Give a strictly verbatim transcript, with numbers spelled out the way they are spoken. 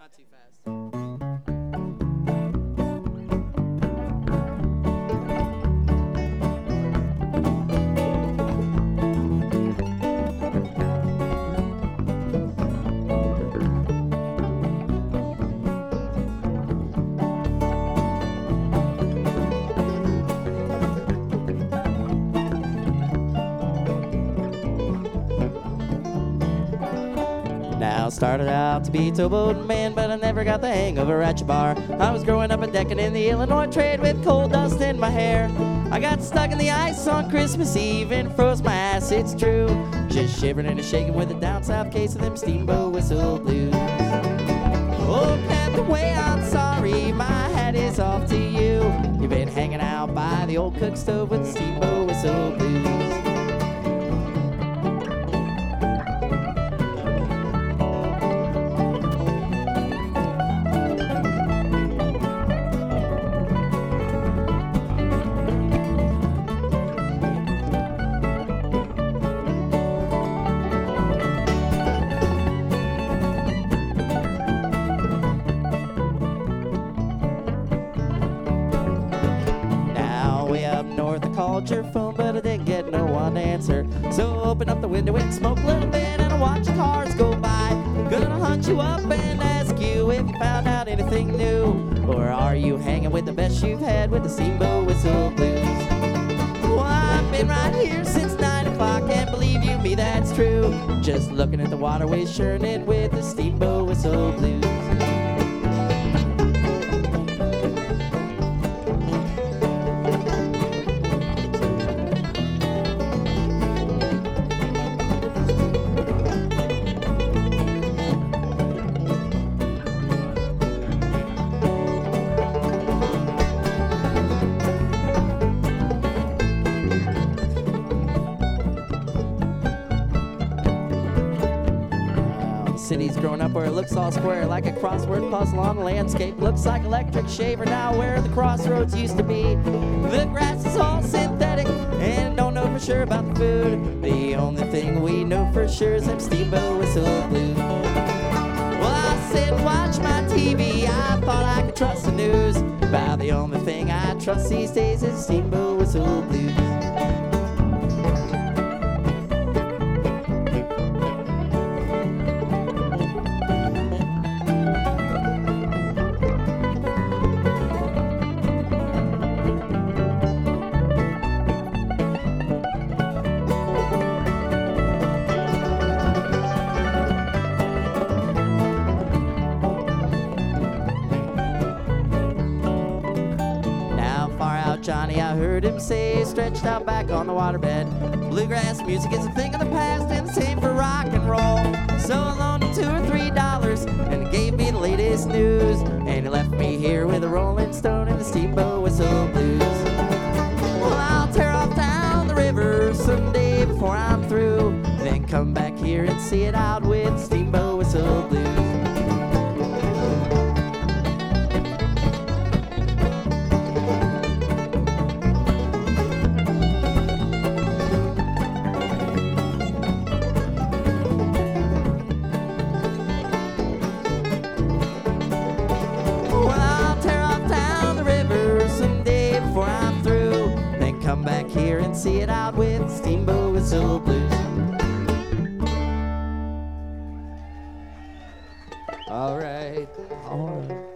not too fast. Now, started out to be a towboat man, but I never got the hang of a ratchet bar. I was growing up a decking in the Illinois trade with coal dust in my hair. I got stuck in the ice on Christmas Eve and froze my ass, it's true. Just shivering and shaking with a down south case of them steamboat whistle blues. Oh, Captain Way, I'm sorry, my hat is off to you. You've been hanging out by the old cook stove with the steamboat whistle blues. North, I called your phone, but I didn't get no one to answer. So open up the window and smoke a little bit, and I watch the cars go by. Gonna hunt you up and ask you if you found out anything new, or are you hanging with the best you've had with the steamboat whistle blues? Well, I've been right here since nine o'clock, and believe you me, that's true. Just looking at the waterways, churning with the steamboat whistle blues. City's grown up where it looks all square, like a crossword puzzle on the landscape. Looks like electric shaver now where the crossroads used to be. The grass is all synthetic and don't know for sure about the food. The only thing we know for sure is them steamboat whistle blues. Well, I sit and watch my T V, I thought I could trust the news. About the only thing I trust these days is steamboat whistle blues. Johnny, I heard him say, stretched out back on the waterbed. Bluegrass music is a thing of the past, and the same for rock and roll. So I loaned him two or three dollars, and he gave me the latest news. And he left me here with a Rolling Stone and the steamboat whistle blues. Well, I'll tear off down the river someday before I'm through, then come back here and see it out with the steamboat whistle blues. Come back here and see it out with steamboat whistle blues. All right, all right.